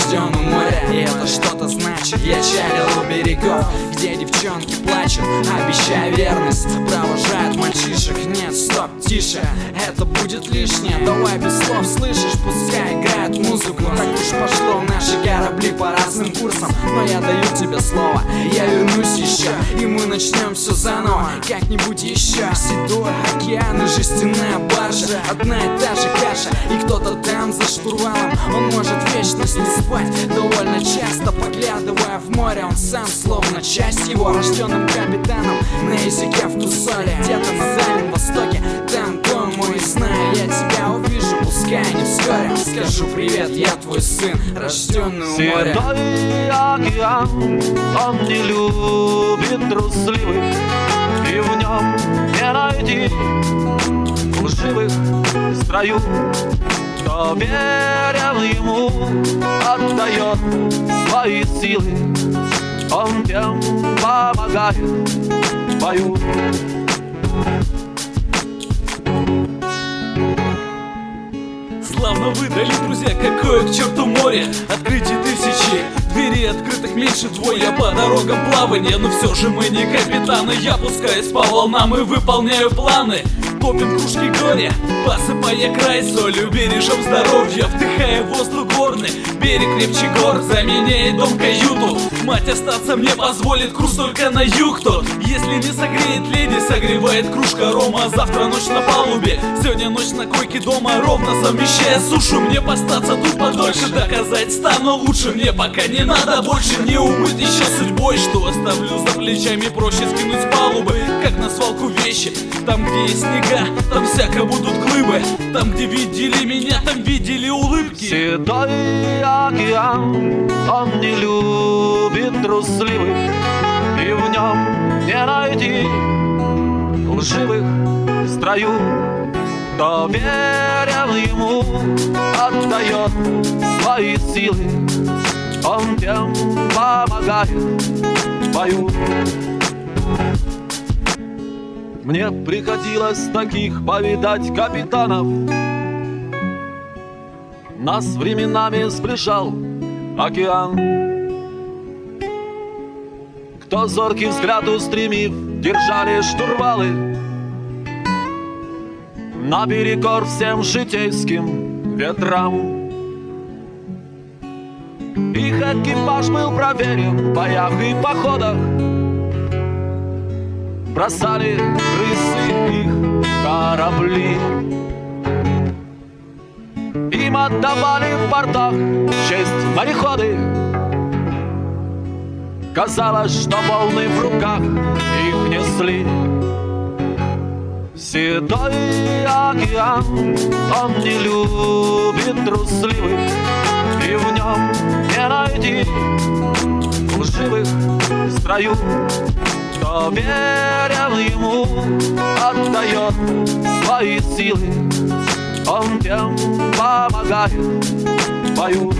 рожден у моря, и это что-то значит. Я чалил у берегов, где девчонки плачут, обещая верность, провожают мальчишек. Нет, стоп, тише, это будет лишнее. Давай без слов, слышишь, пускай играет музыку. Так уж пошло, наши корабли по разным курсам. Но я даю тебе слово, я вернусь еще, и мы начнем все заново, как-нибудь еще. Седой океан и жестяная баржа, одна и та же каша, и кто-то там за штурвалом. Он может вечность не спать, довольно часто поглядывая в море. Он сам словно часть его, рожденным капитаном на языке в тусоле, где-то на Дальнем Востоке. Там дом мой, знаю, я тебя увижу, пускай не вскоре. Скажу привет, я твой сын, рожденный у моря. Седой океан, он не любит трусливых, и в нем не найти лживых в строю. Кто верен ему, отдает свои силы, он тем помогает в бою. Славно выдали, друзья, какое к черту море. Открытий тысячи, двери открытых меньше вдвое по дорогам плавания. Но все же мы не капитаны, я пускаюсь по волнам и выполняю планы. Топим кружки горя, посыпая край солью, бережем здоровье, вдыхая воздух горный. Берег крепче гор, заменяет дом каюту. Мать остаться мне позволит, курс только на юг тот. Если не согреет леди, согревает кружка рома. Завтра ночь на палубе, сегодня ночь на койке дома. Ровно совмещая сушу, мне постаться тут подольше. Доказать стану лучше, мне пока не надо больше. Не умыть еще судьбой, что оставлю за плечами. Проще скинуть с палубы, как на свалку вещи. Там, где есть снега, там всяко будут глыбы. Там, где видели меня, там видели улыбки. Седой океан, он не любит трусливых, и в нем не найти лживых в строю. Кто верен ему, отдает свои силы, он тем помогает в бою. Мне приходилось таких повидать капитанов. Нас временами сближал океан. Кто зоркий взгляд устремив, держали штурвалы наперекор всем житейским ветрам. Их экипаж был проверен в боях и походах. Бросали крысы их корабли, им отдавали в портах честь мореходы. Казалось, что волны в руках их несли. Седой океан, он не любит трусливых, и в нем не найти лживых в строю. Кто верен ему, отдает свои силы, он тем помогает в бою.